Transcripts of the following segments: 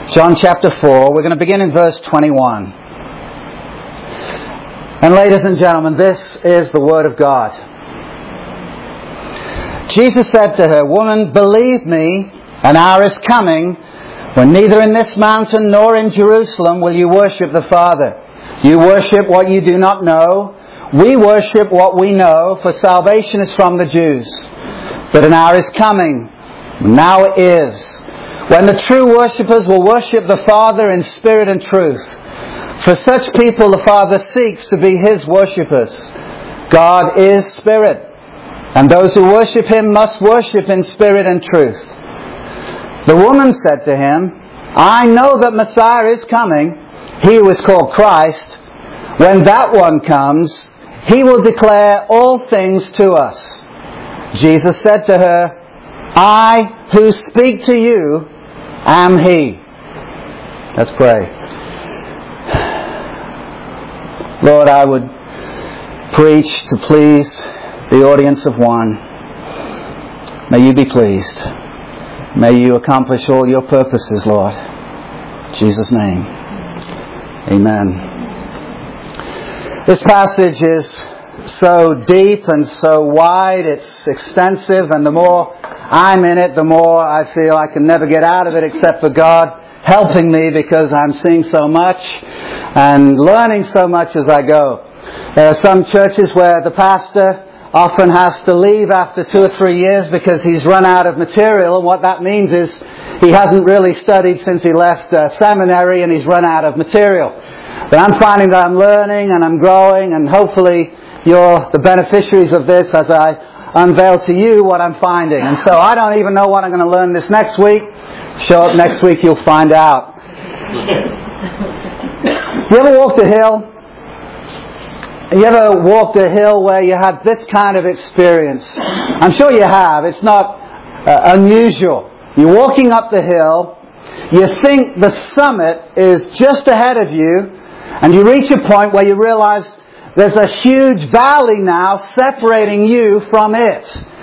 John chapter 4, we're going to begin in verse 21. And ladies and gentlemen, this is the Word of God. Jesus said to her, "Woman, believe me, an hour is coming when neither in this mountain nor in Jerusalem will you worship the Father. You worship what you do not know. We worship what we know, for salvation is from the Jews. But an hour is coming, now it is, when the true worshippers will worship the Father in spirit and truth. For such people the Father seeks to be His worshippers. God is spirit, and those who worship Him must worship in spirit and truth." The woman said to Him, "I know that Messiah is coming, He who is called Christ. When that one comes, He will declare all things to us." Jesus said to her, "I who speak to you am He." Let's pray. Lord, I would preach to please the audience of one. May you be pleased. May you accomplish all your purposes, Lord. In Jesus' name. Amen. This passage is so deep and so wide, it's extensive, and the more I'm in it, the more I feel I can never get out of it except for God helping me, because I'm seeing so much and learning so much as I go. There are some churches where the pastor often has to leave after 2 or 3 years because he's run out of material, and what that means is he hasn't really studied since he left seminary and he's run out of material. But I'm finding that I'm learning and I'm growing, and hopefully you're the beneficiaries of this as I unveil to you what I'm finding. And so I don't even know what I'm going to learn this next week. Show up next week, you'll find out. You ever walked a hill? You ever walked a hill where you had this kind of experience? I'm sure you have. It's not unusual. You're walking up the hill. You think the summit is just ahead of you, and you reach a point where you realize there's a huge valley now separating you from it.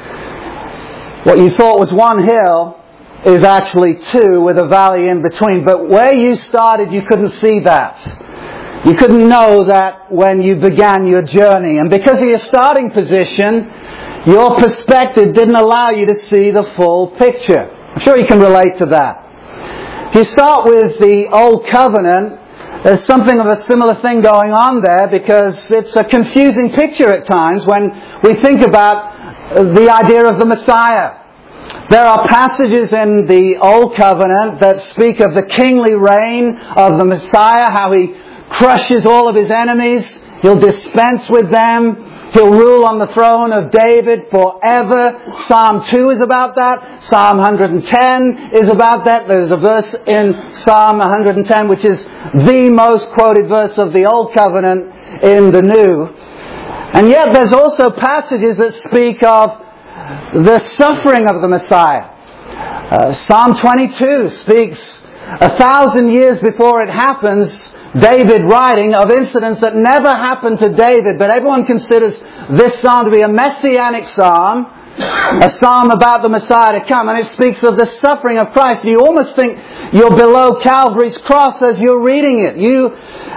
What you thought was one hill is actually two, with a valley in between. But where you started, you couldn't see that. You couldn't know that when you began your journey. And because of your starting position, your perspective didn't allow you to see the full picture. I'm sure you can relate to that. If you start with the Old Covenant, there's something of a similar thing going on there, because it's a confusing picture at times when we think about the idea of the Messiah. There are passages in the Old Covenant that speak of the kingly reign of the Messiah, how He crushes all of His enemies, He'll dispense with them, He'll rule on the throne of David forever. Psalm 2 is about that. Psalm 110 is about that. There's a verse in Psalm 110 which is the most quoted verse of the Old Covenant in the New. And yet there's also passages that speak of the suffering of the Messiah. Psalm 22 speaks 1,000 years before it happens, David writing of incidents that never happened to David, but everyone considers this psalm to be a messianic psalm, a psalm about the Messiah to come, and it speaks of the suffering of Christ. You almost think you're below Calvary's cross as you're reading it. You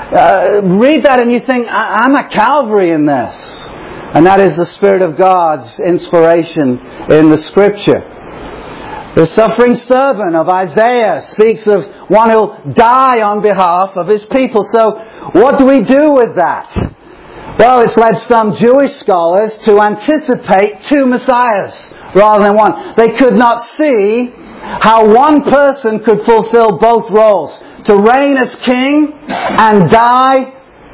read that and you think, I'm at Calvary in this. And that is the Spirit of God's inspiration in the Scripture. The suffering servant of Isaiah speaks of one who'll die on behalf of his people. So what do we do with that? Well, it's led some Jewish scholars to anticipate two Messiahs rather than one. They could not see how one person could fulfill both roles. To reign as king and die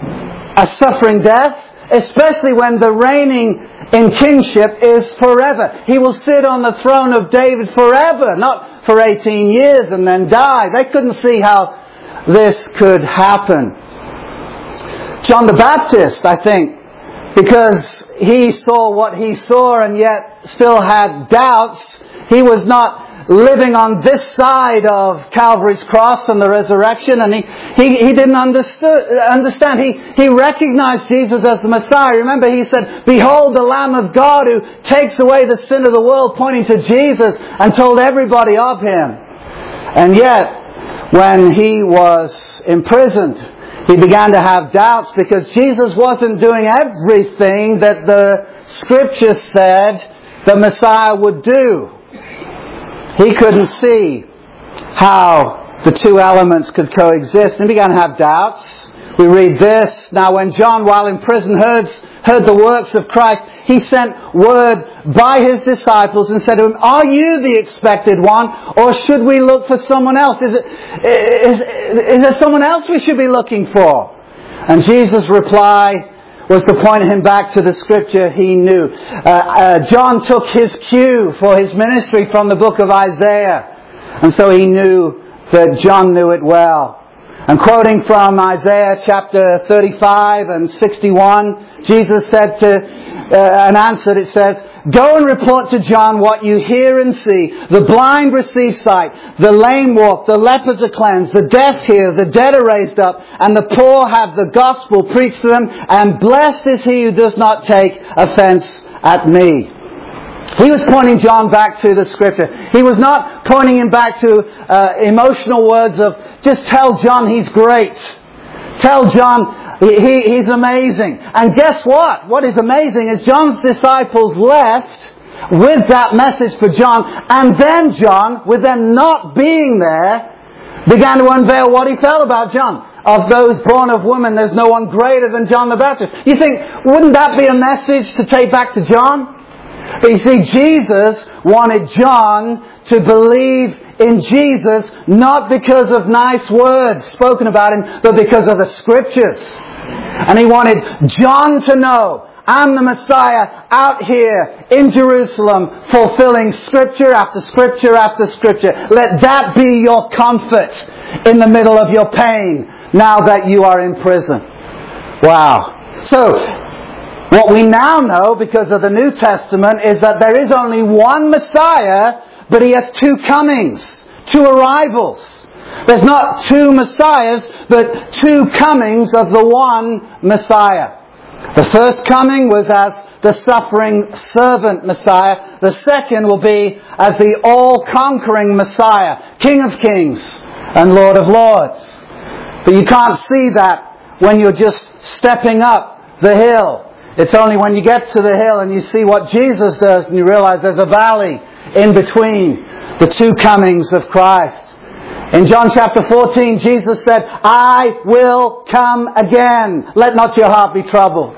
a suffering death, especially when the reigning in kingship is forever. He will sit on the throne of David forever, not for 18 years and then die. They couldn't see how this could happen. John the Baptist, I think, because he saw what he saw and yet still had doubts, he was not living on this side of Calvary's cross and the resurrection, and he didn't understand. He recognized Jesus as the Messiah. Remember, he said, "Behold the Lamb of God who takes away the sin of the world," pointing to Jesus, and told everybody of Him. And yet, when he was imprisoned, he began to have doubts because Jesus wasn't doing everything that the Scripture said the Messiah would do. He couldn't see how the two elements could coexist, and he began to have doubts. We read this, "Now when John, while in prison, heard the works of Christ, he sent word by his disciples and said to him, 'Are you the expected one, or should we look for someone else?'" Is there someone else we should be looking for? And Jesus' reply was to point him back to the Scripture he knew. John took his cue for his ministry from the book of Isaiah, and so he knew that John knew it well. And quoting from Isaiah chapter 35 and 61, Jesus said and answered, it says, "Go and report to John what you hear and see. The blind receive sight, the lame walk, the lepers are cleansed, the deaf hear, the dead are raised up, and the poor have the gospel preached to them, and blessed is he who does not take offense at me." He was pointing John back to the Scripture. He was not pointing him back to emotional words of, just tell John he's great. Tell John he's amazing. And guess what? What is amazing is John's disciples left with that message for John. And then John, with them not being there, began to unveil what he felt about John. Of those born of woman, there's no one greater than John the Baptist. You think, wouldn't that be a message to take back to John? But you see, Jesus wanted John to believe in Jesus, not because of nice words spoken about him, but because of the Scriptures. And he wanted John to know, I'm the Messiah out here in Jerusalem, fulfilling Scripture after Scripture after Scripture. Let that be your comfort in the middle of your pain, now that you are in prison. Wow. So, what we now know, because of the New Testament, is that there is only one Messiah, but he has two comings, two arrivals. There's not two Messiahs, but two comings of the one Messiah. The first coming was as the suffering servant Messiah. The second will be as the all-conquering Messiah, King of Kings and Lord of Lords. But you can't see that when you're just stepping up the hill. It's only when you get to the hill and you see what Jesus does and you realize there's a valley in between the two comings of Christ. In John chapter 14, Jesus said, "I will come again. Let not your heart be troubled."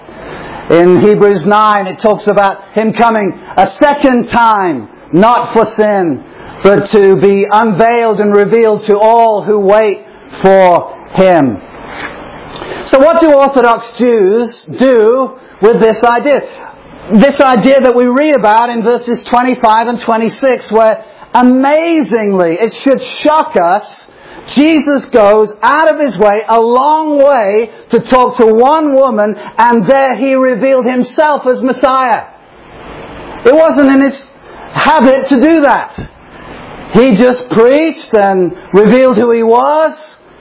In Hebrews 9, it talks about Him coming a second time, not for sin, but to be unveiled and revealed to all who wait for Him. So what do Orthodox Jews do with this idea? This idea that we read about in verses 25 and 26, where amazingly, it should shock us, Jesus goes out of His way, a long way, to talk to one woman, and there He revealed Himself as Messiah. It wasn't in His habit to do that. He just preached and revealed who He was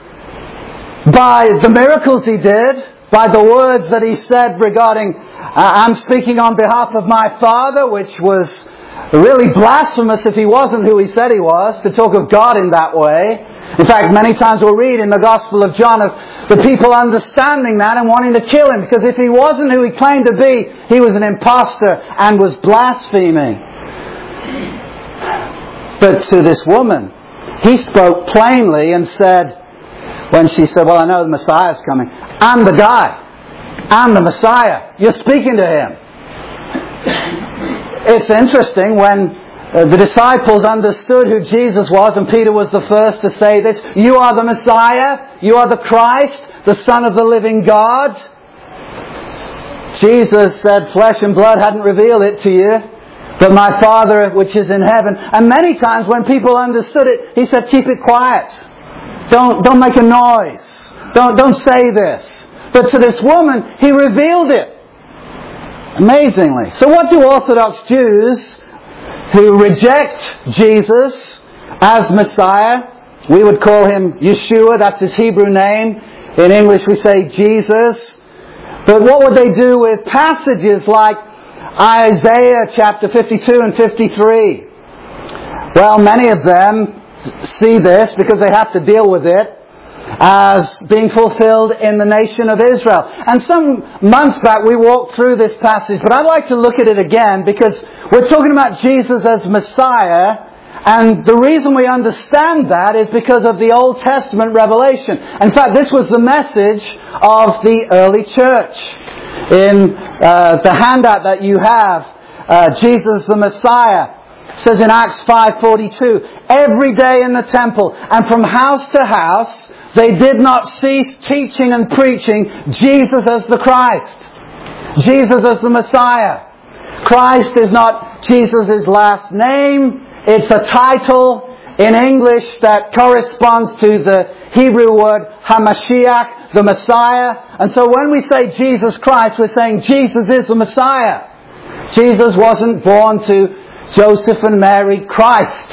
by the miracles He did, by the words that He said regarding, I'm speaking on behalf of my Father, which was really blasphemous if He wasn't who He said He was, to talk of God in that way. In fact, many times we'll read in the Gospel of John of the people understanding that and wanting to kill Him, because if He wasn't who He claimed to be, He was an impostor and was blaspheming. But to this woman, He spoke plainly and said, when she said, well, I know the Messiah's coming. I'm the guy. I'm the Messiah. You're speaking to Him. It's interesting when the disciples understood who Jesus was, and Peter was the first to say this, you are the Messiah, you are the Christ, the Son of the living God. Jesus said, flesh and blood hadn't revealed it to you, but my Father which is in heaven. And many times when people understood it, He said, keep it quiet. Don't make a noise. Don't say this. But to this woman, He revealed it. Amazingly. So what do Orthodox Jews who reject Jesus as Messiah, we would call Him Yeshua, that's His Hebrew name. In English we say Jesus. But what would they do with passages like Isaiah chapter 52 and 53? Well, many of them see this, because they have to deal with it, as being fulfilled in the nation of Israel. And some months back we walked through this passage, but I'd like to look at it again because we're talking about Jesus as Messiah, and the reason we understand that is because of the Old Testament revelation. In fact, this was the message of the early church. In the handout that you have, Jesus the Messiah, it says in Acts 5:42, every day in the temple and from house to house, they did not cease teaching and preaching Jesus as the Christ. Jesus as the Messiah. Christ is not Jesus' last name. It's a title in English that corresponds to the Hebrew word HaMashiach, the Messiah. And so when we say Jesus Christ, we're saying Jesus is the Messiah. Jesus wasn't born to Joseph and Mary Christ.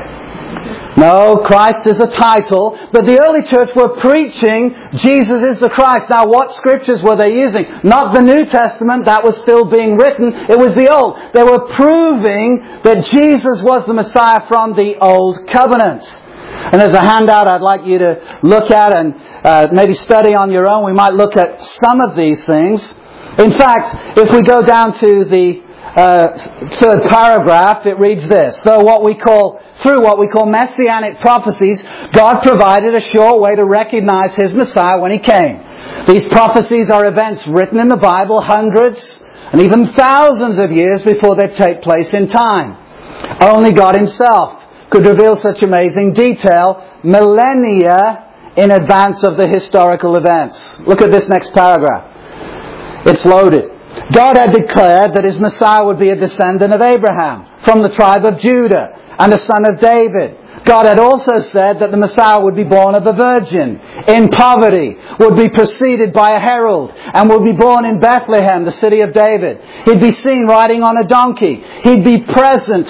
No, Christ is a title, but the early church were preaching Jesus is the Christ. Now, what scriptures were they using? Not the New Testament, that was still being written, it was the Old. They were proving that Jesus was the Messiah from the Old Covenant. And there's a handout I'd like you to look at and maybe study on your own. We might look at some of these things. In fact, if we go down to the third paragraph, it reads this. Through what we call messianic prophecies, God provided a sure way to recognize His Messiah when He came. These prophecies are events written in the Bible hundreds and even thousands of years before they take place in time. Only God Himself could reveal such amazing detail millennia in advance of the historical events. Look at this next paragraph. It's loaded. God had declared that His Messiah would be a descendant of Abraham, from the tribe of Judah, and a son of David. God had also said that the Messiah would be born of a virgin, in poverty, would be preceded by a herald, and would be born in Bethlehem, the city of David. He'd be seen riding on a donkey. He'd be present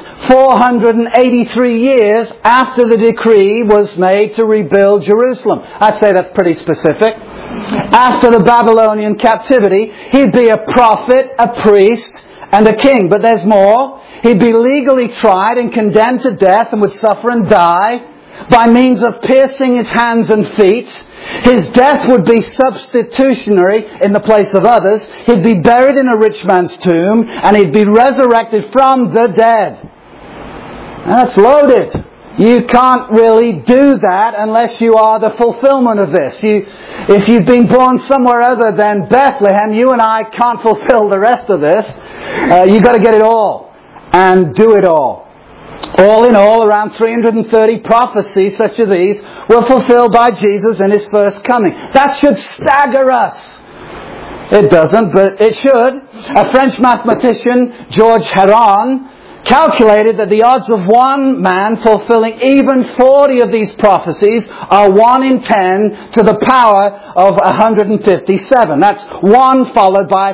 483 years after the decree was made to rebuild Jerusalem. I'd say that's pretty specific. After the Babylonian captivity, he'd be a prophet, a priest, and a king. But there's more. He'd be legally tried and condemned to death and would suffer and die by means of piercing his hands and feet. His death would be substitutionary in the place of others. He'd be buried in a rich man's tomb, and he'd be resurrected from the dead. And that's loaded. You can't really do that unless you are the fulfillment of this. If you've been born somewhere other than Bethlehem, you and I can't fulfill the rest of this. You've got to get it all and do it all. All in all, around 330 prophecies such as these were fulfilled by Jesus in His first coming. That should stagger us. It doesn't, but it should. A French mathematician, Georges Héron, calculated that the odds of one man fulfilling even 40 of these prophecies are 1 in 10 to the power of 157. That's 1 followed by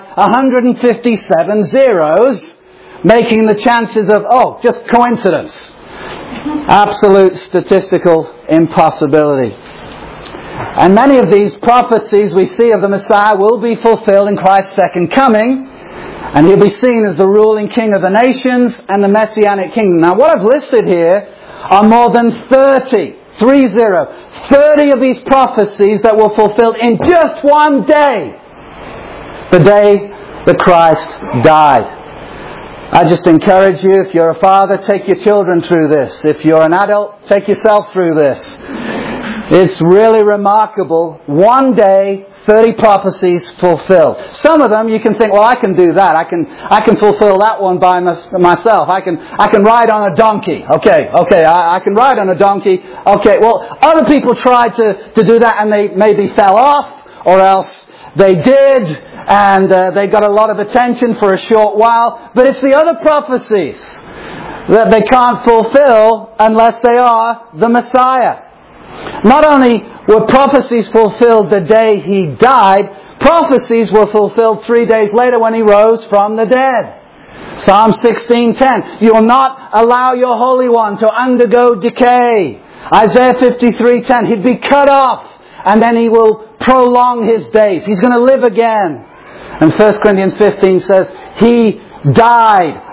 157 zeros, making the chances of, just coincidence. Absolute statistical impossibility. And many of these prophecies we see of the Messiah will be fulfilled in Christ's second coming. And He'll be seen as the ruling King of the nations and the Messianic kingdom. Now, what I've listed here are more than 30 of these prophecies that were fulfilled in just one day. The day that Christ died. I just encourage you, if you're a father, take your children through this. If you're an adult, take yourself through this. It's really remarkable. One day, 30 prophecies fulfilled. Some of them you can think, well, I can do that. I can fulfill that one by myself. I can ride on a donkey. Okay, I can ride on a donkey. Okay, well, other people tried to do that and they maybe fell off, or else they did, and they got a lot of attention for a short while. But it's the other prophecies that they can't fulfill unless they are the Messiah. Not only were prophecies fulfilled the day He died, prophecies were fulfilled 3 days later when He rose from the dead. Psalm 16:10, you will not allow your Holy One to undergo decay. Isaiah 53:10, He'd be cut off and then He will prolong His days. He's going to live again. And 1 Corinthians 15 says, He died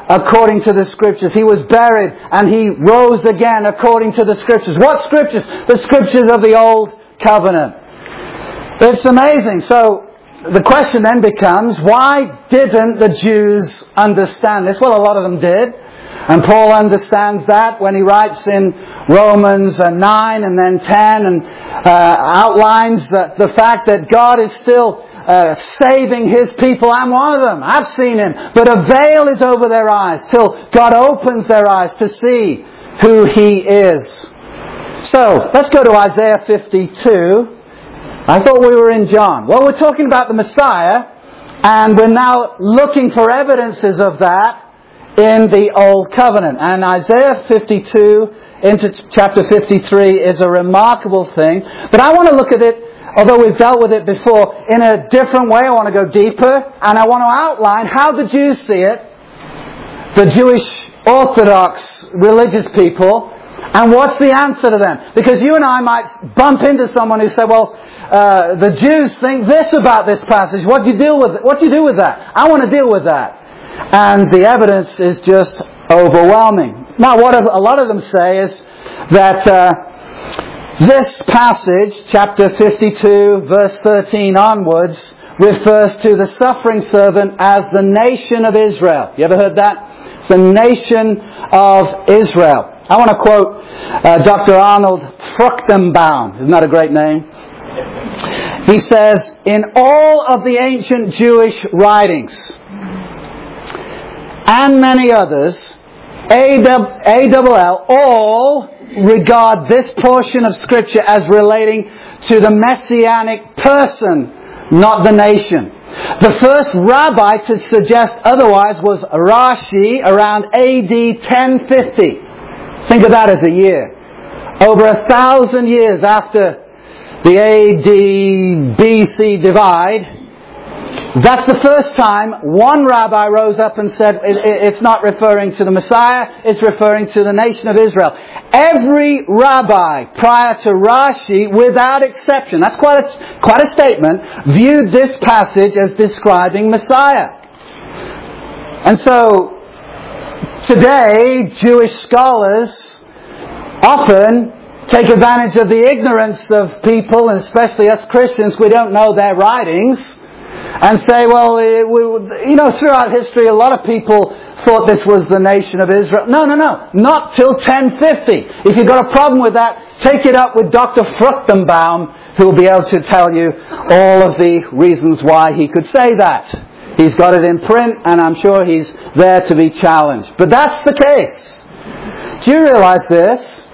according to the Scriptures. He was buried and He rose again according to the Scriptures. What Scriptures? The Scriptures of the Old Covenant. It's amazing. So the question then becomes, why didn't the Jews understand this? Well, a lot of them did. And Paul understands that when he writes in Romans 9 and then 10 and outlines the fact that God is still saving His people. I'm one of them. I've seen Him. But a veil is over their eyes till God opens their eyes to see who He is. So, let's go to Isaiah 52. I thought we were in John. Well, we're talking about the Messiah, and we're now looking for evidences of that in the Old Covenant. And Isaiah 52 into chapter 53 is a remarkable thing. But I want to look at it, although we've dealt with it before, in a different way. I want to go deeper, and I want to outline how the Jews see it, the Jewish Orthodox religious people, and what's the answer to them. Because you and I might bump into someone who said, well, the Jews think this about this passage. What do you do with that? I want to deal with that. And the evidence is just overwhelming. Now, what a lot of them say is that this passage, chapter 52, verse 13 onwards, refers to the suffering servant as the nation of Israel. You ever heard that? The nation of Israel. I want to quote Dr. Arnold Fruchtenbaum. Isn't that a great name? He says, in all of the ancient Jewish writings, and many others, ALL, all regard this portion of Scripture as relating to the Messianic person, not the nation. The first rabbi to suggest otherwise was Rashi around AD 1050. Think of that as a year. Over 1,000 years after the AD BC divide, that's the first time one rabbi rose up and said it's not referring to the Messiah, it's referring to the nation of Israel. Every rabbi prior to Rashi, without exception, that's quite a statement, viewed this passage as describing Messiah. And so, today, Jewish scholars often take advantage of the ignorance of people, and especially us Christians, we don't know their writings, and say, well, throughout history, a lot of people thought this was the nation of Israel. No. Not till 1050. If you've got a problem with that, take it up with Dr. Fruchtenbaum, who will be able to tell you all of the reasons why he could say that. He's got it in print, and I'm sure he's there to be challenged. But that's the case. Do you realize this?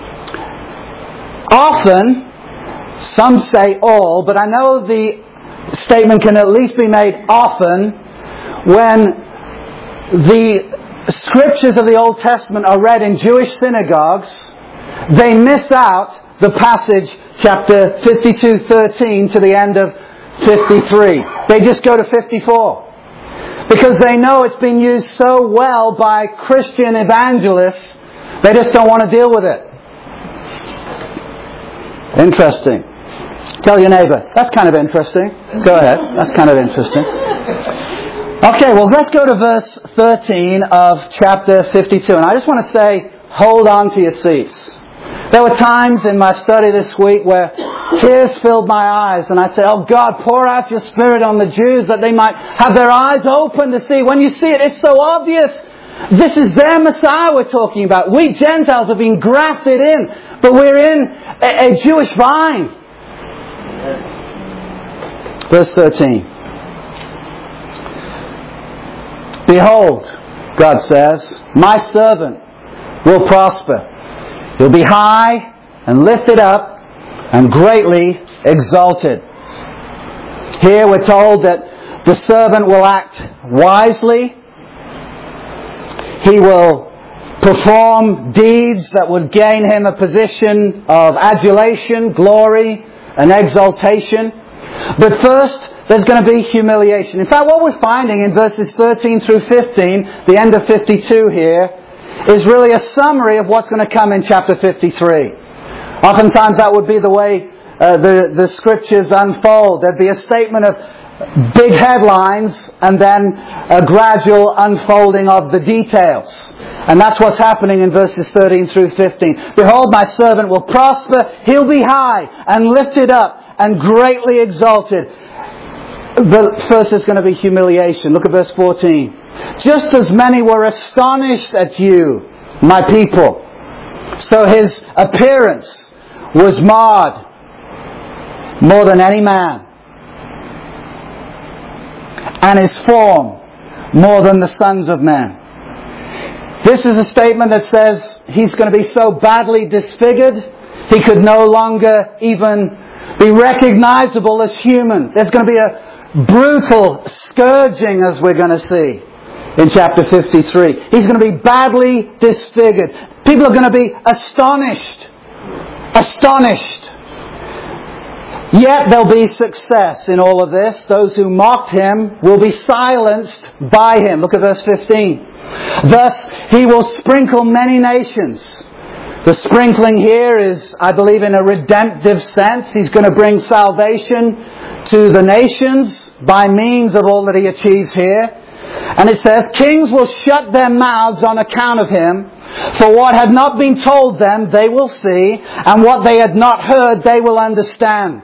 Often, some say all, but I know the statement can at least be made often when the Scriptures of the Old Testament are read in Jewish synagogues, they miss out the passage, chapter 52:13 to the end of 53. They just go to 54. Because they know it's been used so well by Christian evangelists, they just don't want to deal with it. Interesting. Tell your neighbour, that's kind of interesting. Go ahead, that's kind of interesting. Okay, well, let's go to verse 13 of chapter 52. And I just want to say, hold on to your seats. There were times in my study this week where tears filled my eyes, and I said, oh God, pour out your Spirit on the Jews that they might have their eyes open to see. When you see it, it's so obvious. This is their Messiah we're talking about. We Gentiles have been grafted in, but we're in a Jewish vine. Verse 13. Behold, God says, my servant will prosper. He'll be high and lifted up and greatly exalted. Here we're told that the servant will act wisely. He will perform deeds that would gain him a position of adulation, glory, and exaltation. But first, there's going to be humiliation. In fact, what we're finding in verses 13 through 15, the end of 52 here, is really a summary of what's going to come in chapter 53. Oftentimes that would be the way the scriptures unfold. There'd be a statement of big headlines and then a gradual unfolding of the details. And that's what's happening in verses 13 through 15. Behold, my servant will prosper. He'll be high and lifted up and greatly exalted. But first there's going to be humiliation. Look at verse 14. Just as many were astonished at you, my people, so his appearance was marred more than any man, and his form more than the sons of men. This is a statement that says he's going to be so badly disfigured, he could no longer even be recognizable as human. There's going to be a brutal scourging, as we're going to see in chapter 53. He's going to be badly disfigured. People are going to be astonished. Yet there'll be success in all of this. Those who mocked him will be silenced by him. Look at verse 15. Thus he will sprinkle many nations. The sprinkling here is, I believe, in a redemptive sense. He's going to bring salvation to the nations by means of all that he achieves here. And it says, kings will shut their mouths on account of him. For what had not been told them, they will see. And what they had not heard, they will understand.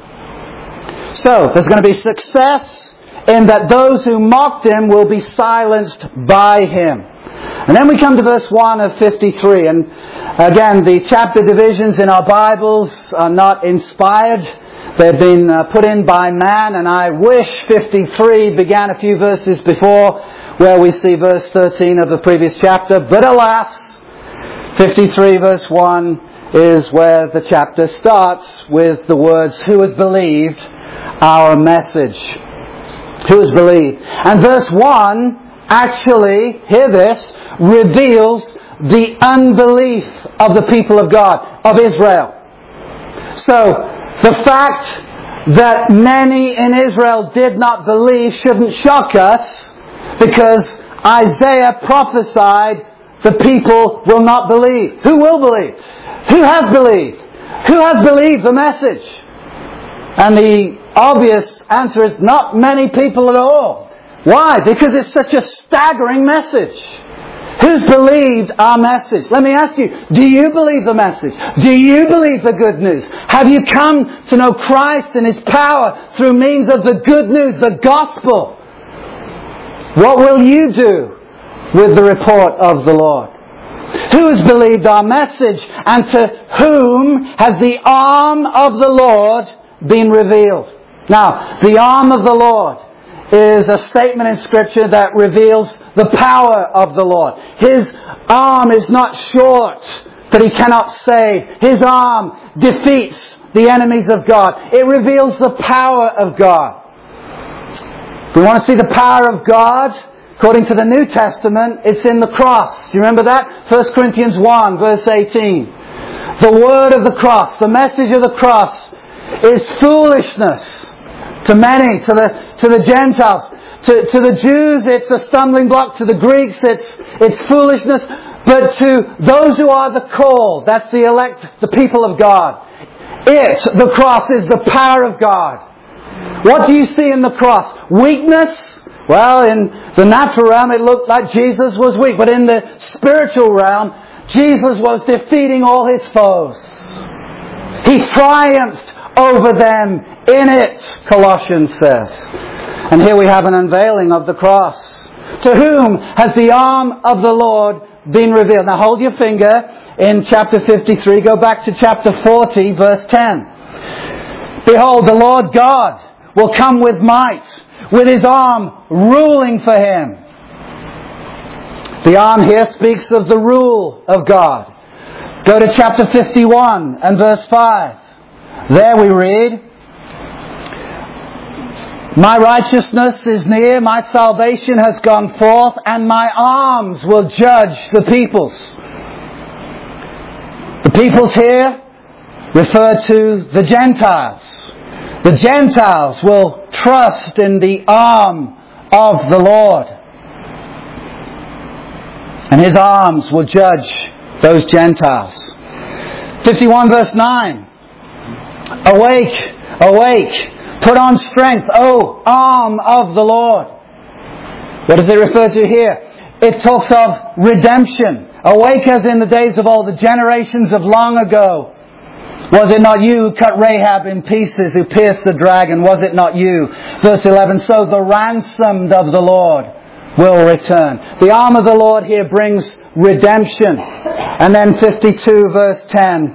So, there's going to be success in that those who mocked him will be silenced by him. And then we come to verse 1 of 53. And again, the chapter divisions in our Bibles are not inspired. They've been put in by man. And I wish 53 began a few verses before, where we see verse 13 of the previous chapter. But alas, 53 verse 1 is where the chapter starts with the words, who has believed our message? Who has believed? And verse 1 actually, hear this, reveals the unbelief of the people of God, of Israel. So, the fact that many in Israel did not believe shouldn't shock us, because Isaiah prophesied the people will not believe. Who will believe? Who has believed? Who has believed the message? And the obvious answer is not many people at all. Why? Because it's such a staggering message. Who's believed our message? Let me ask you, do you believe the message? Do you believe the good news? Have you come to know Christ and His power through means of the good news, the gospel? What will you do with the report of the Lord? Who has believed our message, and to whom has the arm of the Lord been revealed? Now, the arm of the Lord is a statement in Scripture that reveals the power of the Lord. His arm is not short that He cannot save. His arm defeats the enemies of God. It reveals the power of God. If we want to see the power of God, according to the New Testament, it's in the cross. Do you remember that? 1 Corinthians 1, verse 18. The word of the cross, the message of the cross, is foolishness to many, to the Gentiles. To the Jews, it's a stumbling block. To the Greeks, it's foolishness. But to those who are the called, that's the elect, the people of God, the cross, is the power of God. What do you see in the cross? Weakness? Well, in the natural realm, it looked like Jesus was weak. But in the spiritual realm, Jesus was defeating all His foes. He triumphed over them in it, Colossians says. And here we have an unveiling of the cross. To whom has the arm of the Lord been revealed? Now hold your finger in chapter 53. Go back to chapter 40, verse 10. Behold, the Lord God will come with might, with His arm ruling for Him. The arm here speaks of the rule of God. Go to chapter 51 and verse 5. There we read, my righteousness is near, my salvation has gone forth, and my arms will judge the peoples. The peoples here refer to the Gentiles. The Gentiles will trust in the arm of the Lord. And His arms will judge those Gentiles. 51 verse 9. Awake, awake, put on strength, O arm of the Lord. What does it refer to here? It talks of redemption. Awake as in the days of old, the generations of long ago. Was it not you who cut Rahab in pieces, who pierced the dragon? Was it not you? Verse 11, so the ransomed of the Lord will return. The arm of the Lord here brings redemption. And then 52 verse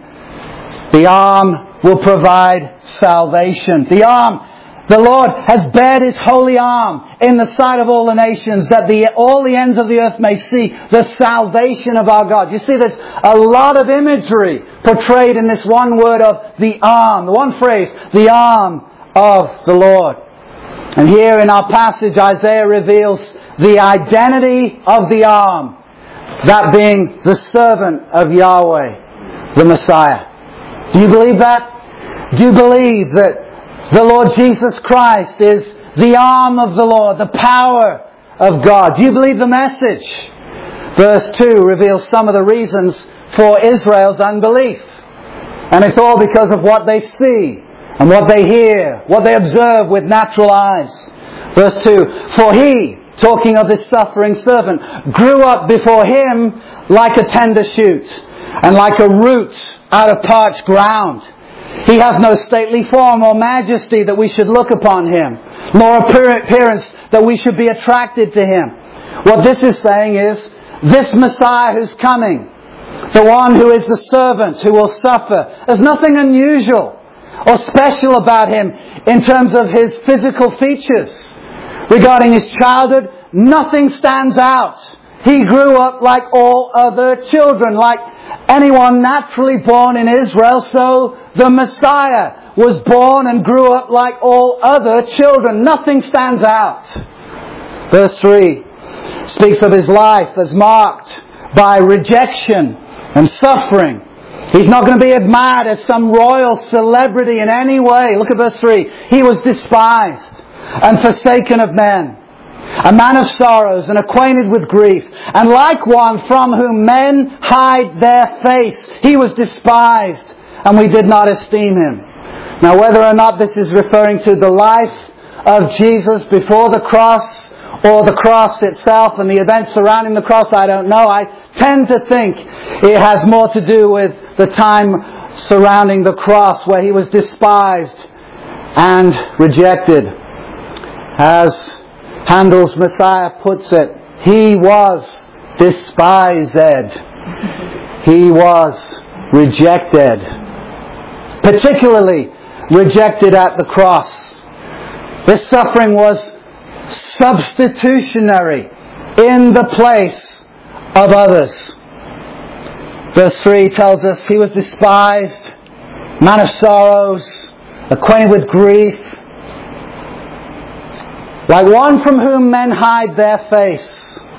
10, the arm will provide salvation. The arm, the Lord has bared His holy arm in the sight of all the nations, that all the ends of the earth may see the salvation of our God. You see, there's a lot of imagery portrayed in this one word of the arm, the one phrase, the arm of the Lord. And here in our passage, Isaiah reveals the identity of the arm, that being the servant of Yahweh, the Messiah. Do you believe that? Do you believe that the Lord Jesus Christ is the arm of the Lord, the power of God? Do you believe the message? Verse 2 reveals some of the reasons for Israel's unbelief. And it's all because of what they see and what they hear, what they observe with natural eyes. Verse 2, for he, talking of this suffering servant, grew up before him like a tender shoot, and like a root out of parched ground. He has no stately form or majesty that we should look upon him, nor appearance that we should be attracted to him. What this is saying is, this Messiah who's coming, the one who is the servant who will suffer, there's nothing unusual or special about him in terms of his physical features. Regarding his childhood, nothing stands out. He grew up like all other children, like anyone naturally born in Israel, so the Messiah was born and grew up like all other children. Nothing stands out. Verse 3 speaks of his life as marked by rejection and suffering. He's not going to be admired as some royal celebrity in any way. Look at verse 3. He was despised and forsaken of men, a man of sorrows and acquainted with grief, and like one from whom men hide their face. He was despised, and we did not esteem him. Now, whether or not this is referring to the life of Jesus before the cross, or the cross itself and the events surrounding the cross, I don't know. I tend to think it has more to do with the time surrounding the cross, where he was despised and rejected. As Handel's Messiah puts it, he was despised. He was rejected. Particularly rejected at the cross. This suffering was substitutionary in the place of others. Verse 3 tells us he was despised, man of sorrows, acquainted with grief, like one from whom men hide their face.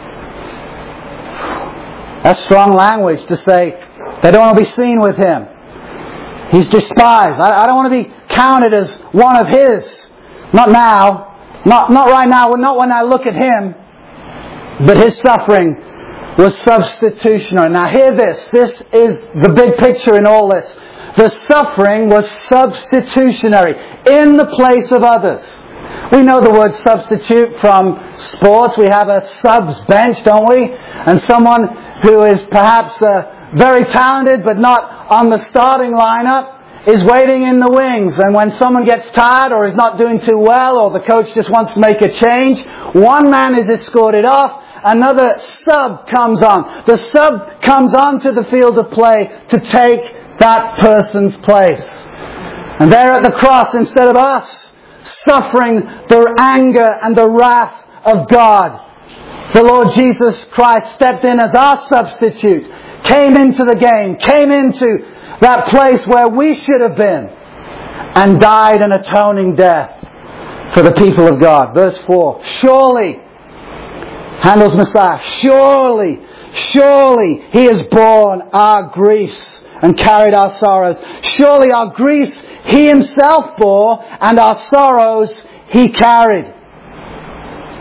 That's strong language to say they don't want to be seen with him. He's despised. I don't want to be counted as one of his. Not now. Not right now. Not when I look at him. But his suffering was substitutionary. Now hear this. This is the big picture in all this. The suffering was substitutionary in the place of others. We know the word substitute from sports. We have a subs bench, don't we? And someone who is perhaps very talented but not on the starting lineup is waiting in the wings. And when someone gets tired or is not doing too well, or the coach just wants to make a change, one man is escorted off, another sub comes on. The sub comes onto the field of play to take that person's place. And there at the cross, instead of us suffering the anger and the wrath of God, the Lord Jesus Christ stepped in as our substitute, came into the game, came into that place where we should have been, and died an atoning death for the people of God. Verse 4, surely, Handel's Messiah, surely he has borne our griefs and carried our sorrows. Surely our griefs he himself bore, and our sorrows he carried.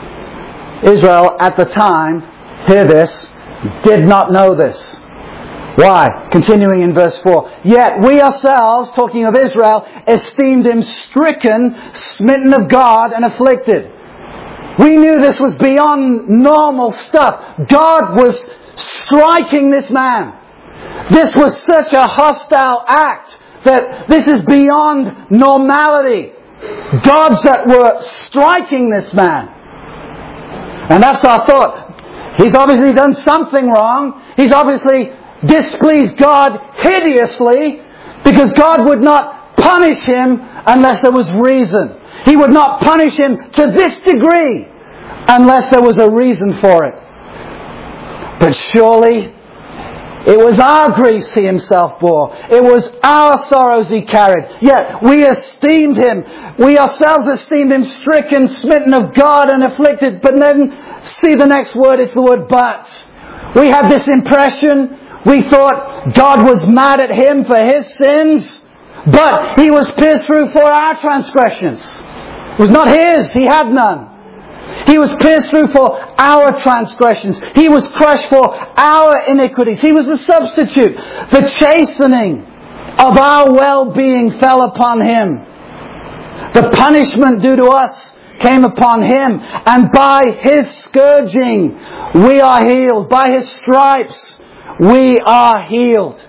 Israel at the time, hear this, did not know this. Why? Continuing in verse 4. Yet we ourselves, talking of Israel, esteemed him stricken, smitten of God, and afflicted. We knew this was beyond normal stuff. God was striking this man. This was such a hostile act that this is beyond normality. Gods that were striking this man. And that's our thought. He's obviously done something wrong. He's obviously displeased God hideously, because God would not punish him unless there was reason. He would not punish him to this degree unless there was a reason for it. But surely it was our griefs he himself bore. It was our sorrows he carried. Yet we esteemed him. We ourselves esteemed him stricken, smitten of God, and afflicted. But then see the next word, it's the word but. We had this impression. We thought God was mad at him for his sins. But he was pierced through for our transgressions. It was not his. He had none. He was pierced through for our transgressions. He was crushed for our iniquities. He was the substitute. The chastening of our well-being fell upon him. The punishment due to us came upon him. And by his scourging we are healed. By his stripes we are healed.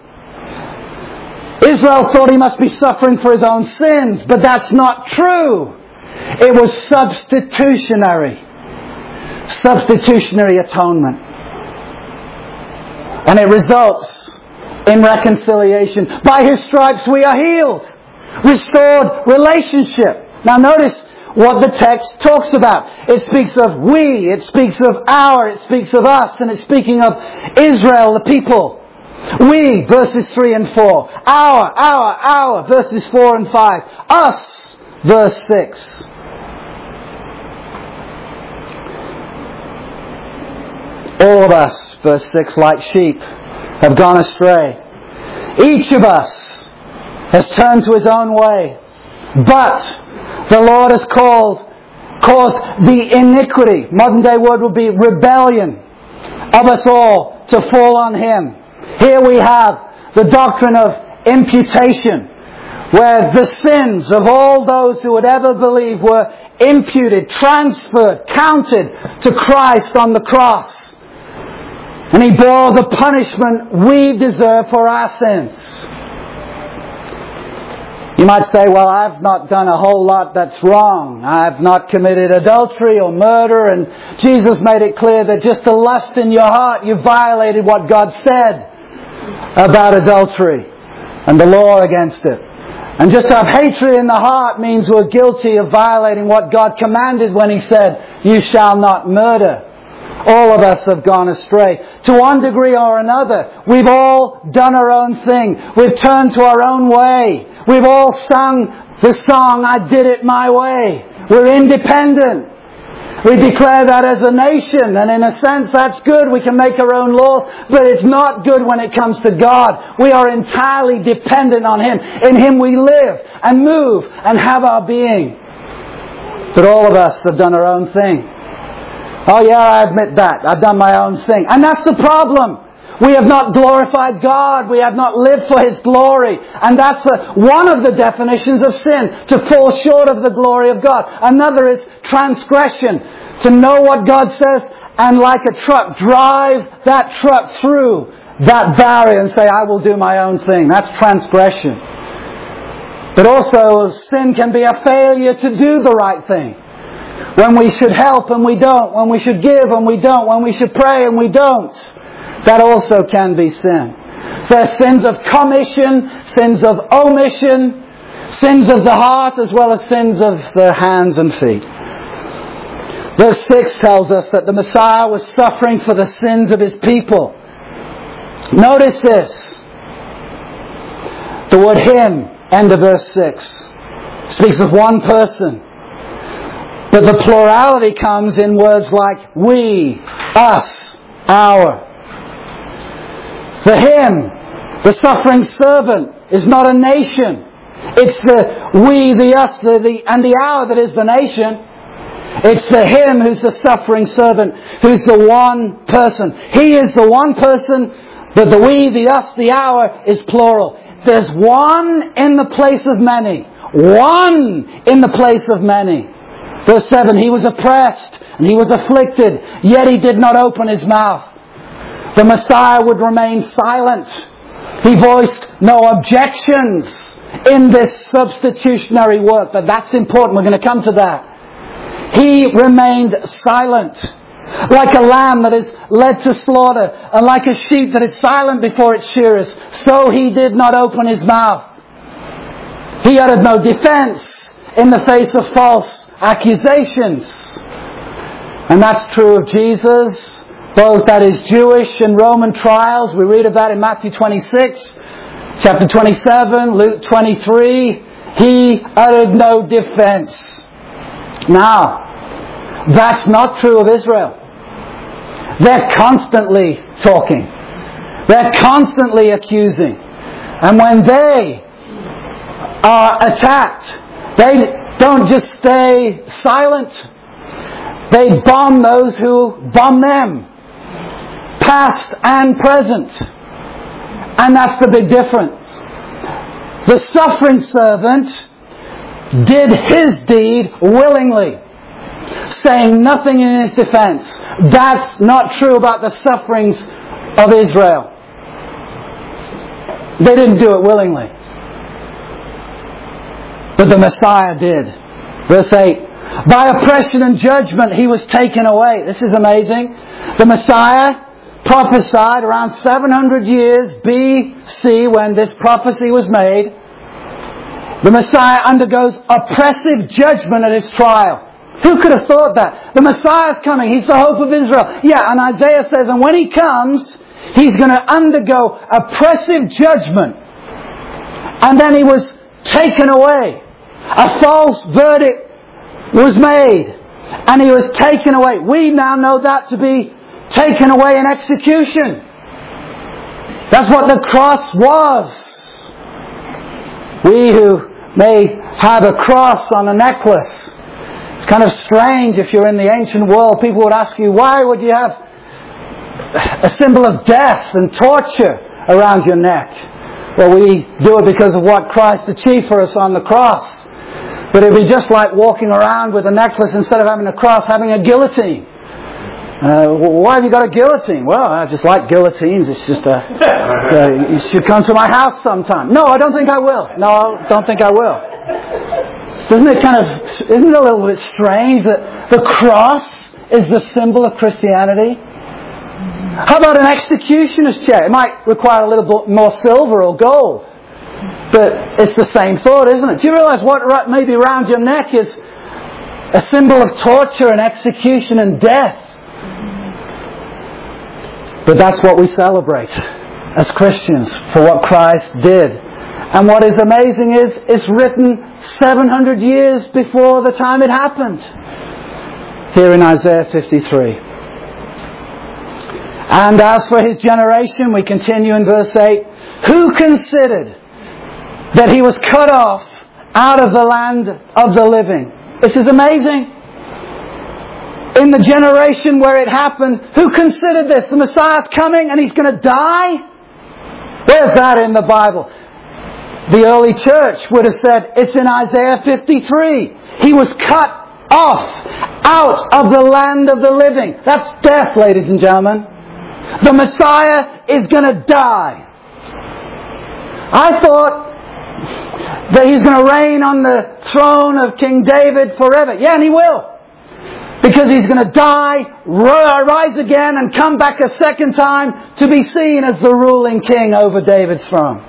Israel thought he must be suffering for his own sins, but that's not true. It was substitutionary. Substitutionary atonement. And it results in reconciliation. By his stripes we are healed. Restored relationship. Now notice what the text talks about. It speaks of we, it speaks of our, it speaks of us, and it's speaking of Israel, the people. We, verses 3 and 4. Our, verses 4 and 5. Us, verse 6. All of us, verse 6, like sheep, have gone astray. Each of us has turned to his own way. But the Lord has caused the iniquity, modern day word would be rebellion, of us all to fall on him. Here we have the doctrine of imputation, where the sins of all those who would ever believe were imputed, transferred, counted to Christ on the cross. And he bore the punishment we deserve for our sins. You might say, well, I've not done a whole lot that's wrong. I've not committed adultery or murder, and Jesus made it clear that just to lust in your heart, you violated what God said about adultery and the law against it. And just to have hatred in the heart means we're guilty of violating what God commanded when he said, you shall not murder. All of us have gone astray. To one degree or another, we've all done our own thing. We've turned to our own way. We've all sung the song, I did it my way. We're independent. We declare that as a nation, and in a sense that's good. We can make our own laws, but it's not good when it comes to God. We are entirely dependent on him. In him we live and move and have our being. But all of us have done our own thing. Oh yeah, I admit that. I've done my own thing. And that's the problem. We have not glorified God. We have not lived for his glory. And that's one of the definitions of sin, to fall short of the glory of God. Another is transgression, to know what God says and like a truck, drive that truck through that barrier and say, I will do my own thing. That's transgression. But also sin can be a failure to do the right thing. When we should help and we don't. When we should give and we don't. When we should pray and we don't. That also can be sin. So there's sins of commission, sins of omission, sins of the heart as well as sins of the hands and feet. Verse 6 tells us that the Messiah was suffering for the sins of his people. Notice this. The word him, end of verse 6, speaks of one person. But the plurality comes in words like we, us, our. For him, the suffering servant, is not a nation. It's the we, the us, and the our that is the nation. It's the him who's the suffering servant, who's the one person. He is the one person But the we, the us, the our is plural. There's one in the place of many. One in the place of many. Verse 7, he was oppressed and he was afflicted, yet he did not open his mouth. The Messiah would remain silent. He voiced no objections in this substitutionary work. But that's important. We're going to come to that. He remained silent. Like a lamb that is led to slaughter, and like a sheep that is silent before its shearers, so he did not open his mouth. He uttered no defense in the face of false accusations. And that's true of Jesus, both at his Jewish and Roman trials. We read of that in Matthew 26, chapter 27, Luke 23. He uttered no defense. Now, that's not true of Israel. They're constantly talking. They're constantly accusing. And when they are attacked, they don't just stay silent. They bomb those who bomb them. Past and present. And that's the big difference. The suffering servant did his deed willingly, saying nothing in his defense. That's not true about the sufferings of Israel. They didn't do it willingly. But the Messiah did. Verse 8. By oppression and judgment he was taken away. This is amazing. The Messiah prophesied around 700 years BC when this prophecy was made. The Messiah undergoes oppressive judgment at his trial. Who could have thought that? The Messiah's coming. He's the hope of Israel. Yeah, and Isaiah says, and when he comes, he's going to undergo oppressive judgment. And then he was taken away. A false verdict was made. And he was taken away. We now know that to be taken away in execution. That's what the cross was. We who may have a cross on a necklace. It's kind of strange if you're in the ancient world. People would ask you, why would you have a symbol of death and torture around your neck? Well, we do it because of what Christ achieved for us on the cross. But it'd be just like walking around with a necklace instead of having a cross, having a guillotine. Why have you got a guillotine? Well, I just like guillotines. It's just you should come to my house sometime. No, I don't think I will. No, I don't think I will. Isn't it a little bit strange that the cross is the symbol of Christianity? How about an executioner's chair? It might require a little bit more silver or gold. But it's the same thought, isn't it? Do you realize what may be around your neck is a symbol of torture and execution and death? But that's what we celebrate as Christians for what Christ did. And what is amazing is it's written 700 years before the time it happened. Here in Isaiah 53. And as for his generation, we continue in verse 8. Who considered that he was cut off out of the land of the living? This is amazing. In the generation where it happened, who considered this? The Messiah's coming and he's going to die? Where's that in the Bible? The early church would have said, it's in Isaiah 53. He was cut off out of the land of the living. That's death, ladies and gentlemen. The Messiah is going to die. I thought that he's going to reign on the throne of King David forever. Yeah, and he will. Because he's going to die, rise again, and come back a second time to be seen as the ruling king over David's throne.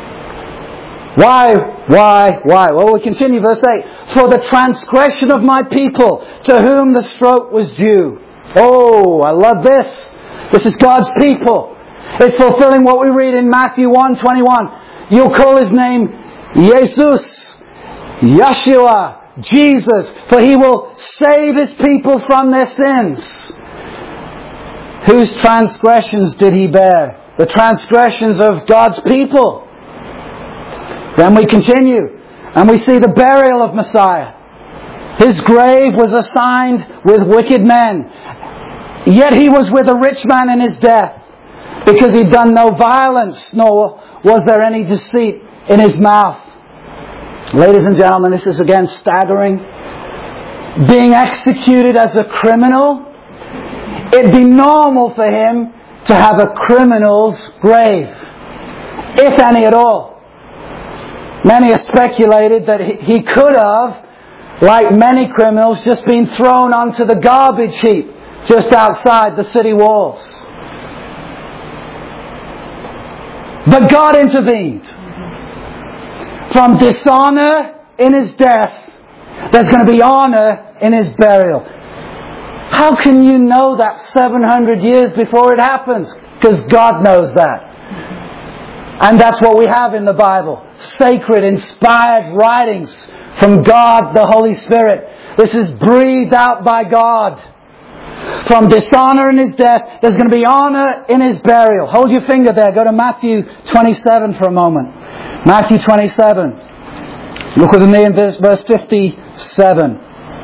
Why? Well, we continue verse 8. For the transgression of my people, to whom the stroke was due. Oh, I love this. This is God's people. It's fulfilling what we read in Matthew 1:21. You'll call his name Jesus, Yeshua, Jesus, for he will save his people from their sins. Whose transgressions did he bear? The transgressions of God's people. Then we continue, and we see the burial of Messiah. His grave was assigned with wicked men, yet he was with a rich man in his death. because he'd done no violence, nor was there any deceit in his mouth. Ladies and gentlemen, this is again staggering. Being executed as a criminal, it'd be normal for him to have a criminal's grave, if any at all. Many have speculated that he could have, like many criminals, just been thrown onto the garbage heap just outside the city walls. But God intervened. From dishonor in his death, there's going to be honor in his burial. How can you know that 700 years before it happens? Because God knows that. And that's what we have in the Bible. Sacred, inspired writings from God, the Holy Spirit. This is breathed out by God. From dishonor in his death, there's going to be honor in his burial. Hold your finger there. Go to Matthew 27 for a moment. Matthew 27. Look with me in verse 57.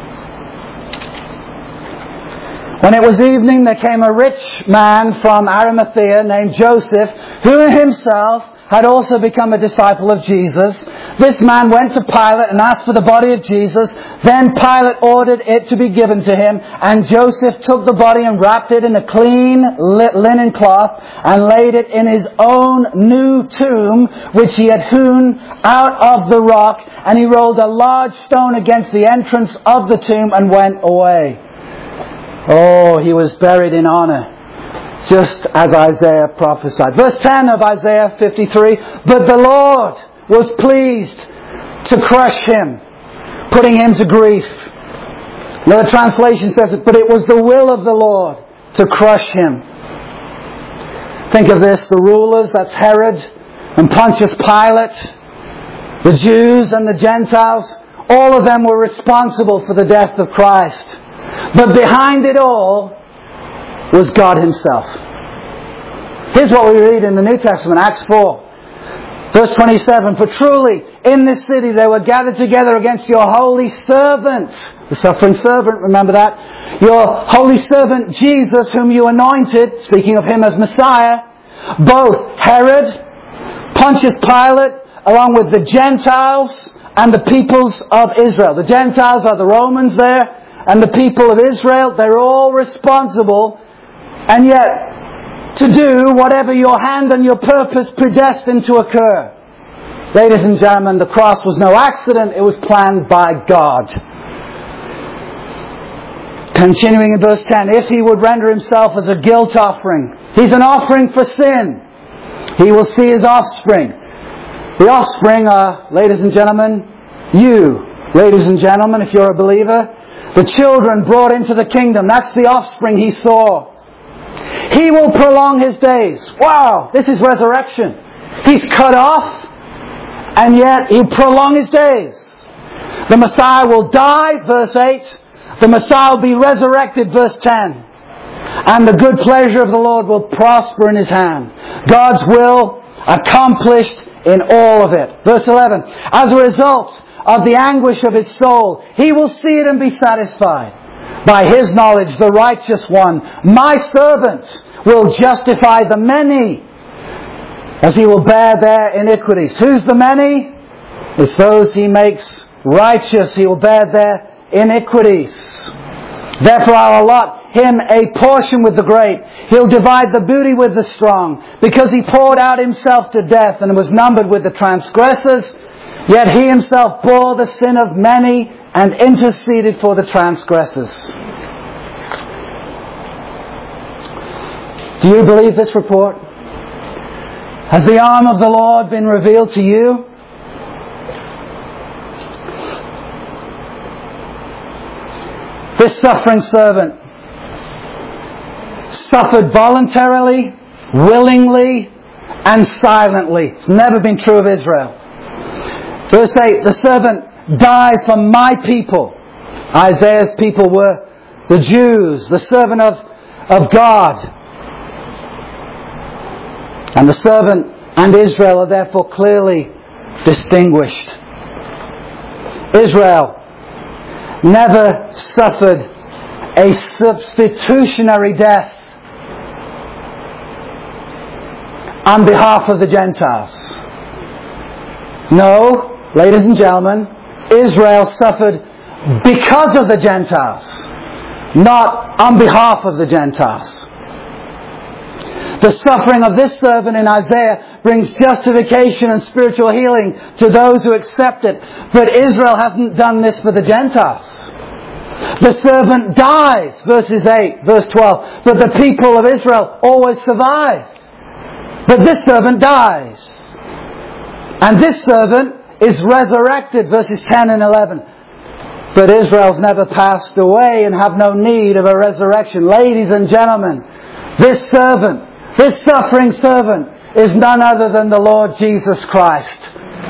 When it was evening, there came a rich man from Arimathea named Joseph, who himself had also become a disciple of Jesus. This man went to Pilate and asked for the body of Jesus. Then Pilate ordered it to be given to him. And Joseph took the body and wrapped it in a clean linen cloth and laid it in his own new tomb, which he had hewn out of the rock. And he rolled a large stone against the entrance of the tomb and went away. Oh, he was buried in honor, just as Isaiah prophesied. Verse 10 of Isaiah 53, but the Lord was pleased to crush him, putting him to grief. Another translation says, but it was the will of the Lord to crush him. Think of this, the rulers, that's Herod and Pontius Pilate, the Jews and the Gentiles, all of them were responsible for the death of Christ. But behind it all was God himself. Here's what we read in the New Testament, Acts 4, verse 27. For truly, in this city they were gathered together against your holy servant, the suffering servant, remember that? Your holy servant Jesus, whom you anointed, speaking of him as Messiah, both Herod, Pontius Pilate, along with the Gentiles and the peoples of Israel. The Gentiles are the Romans there, and the people of Israel, they're all responsible, and yet to do whatever your hand and your purpose predestined to occur. Ladies and gentlemen, the cross was no accident, it was planned by God. Continuing in verse 10, if he would render himself as a guilt offering, he's an offering for sin, he will see his offspring. The offspring are, ladies and gentlemen, you, ladies and gentlemen, if you're a believer, the children brought into the kingdom. That's the offspring he saw. He will prolong his days. Wow, this is resurrection. He's cut off, and yet he'll prolong his days. The Messiah will die, verse 8. The Messiah will be resurrected, verse 10. And the good pleasure of the Lord will prosper in his hand. God's will accomplished in all of it. Verse 11. As a result of the anguish of his soul, he will see it and be satisfied. By his knowledge, the righteous one, my servant, will justify the many, as he will bear their iniquities. Who's the many? It's those he makes righteous. He will bear their iniquities. Therefore I'll allot him a portion with the great. He'll divide the booty with the strong, because he poured out himself to death and was numbered with the transgressors. Yet he himself bore the sin of many and interceded for the transgressors. Do you believe this report? Has the arm of the Lord been revealed to you? This suffering servant suffered voluntarily, willingly, and silently. It's never been true of Israel. Verse 8, the servant dies for my people. Isaiah's people were the Jews, the servant of God. And the servant and Israel are therefore clearly distinguished. Israel never suffered a substitutionary death. on behalf of the Gentiles. No, ladies and gentlemen, Israel suffered because of the Gentiles, not on behalf of the Gentiles. The suffering of this servant in Isaiah brings justification and spiritual healing to those who accept it. But Israel hasn't done this for the Gentiles. The servant dies, verses 8, verse 12. But the people of Israel always survive. But this servant dies. And this servant is resurrected, verses 10 and 11. But Israel's never passed away and have no need of a resurrection. Ladies and gentlemen, this servant, this suffering servant, is none other than the Lord Jesus Christ,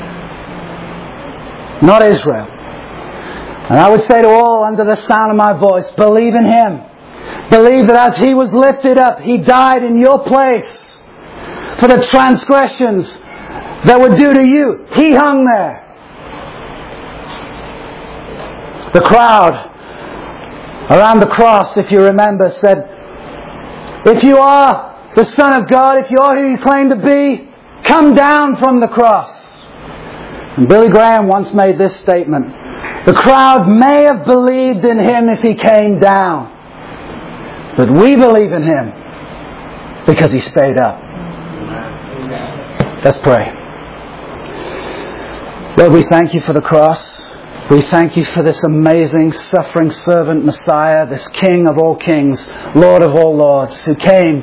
not Israel. And I would say to all under the sound of my voice, believe in Him. Believe that as He was lifted up, He died in your place for the transgressions that were due to you. He hung there. The crowd around the cross, if you remember, said, if you are the Son of God, if you are who you claim to be, come down from the cross. And Billy Graham once made this statement: the crowd may have believed in Him if He came down, but we believe in Him because He stayed up. Let's pray. Lord, we thank You for the cross. We thank You for this amazing suffering servant Messiah, this King of all kings, Lord of all lords, who came.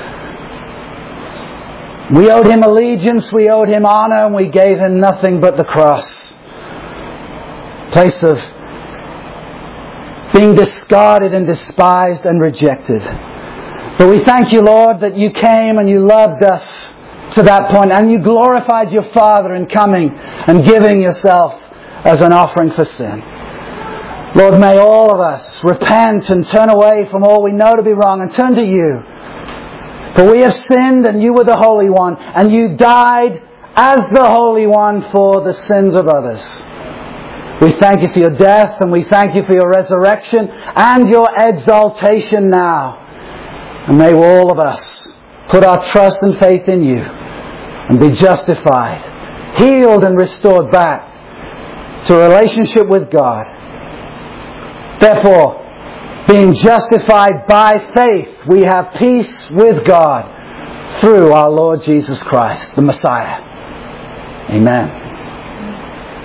We owed Him allegiance, we owed Him honor, and we gave Him nothing but the cross. Place of being discarded and despised and rejected. But we thank You, Lord, that You came and You loved us to that point, and You glorified Your Father in coming and giving Yourself as an offering for sin. Lord, may all of us repent and turn away from all we know to be wrong and turn to You. For we have sinned and You were the Holy One, and You died as the Holy One for the sins of others. We thank You for Your death, and we thank You for Your resurrection and Your exaltation now. And may all of us put our trust and faith in You and be justified, healed and restored back to a relationship with God. Therefore, being justified by faith, we have peace with God through our Lord Jesus Christ, the Messiah. Amen.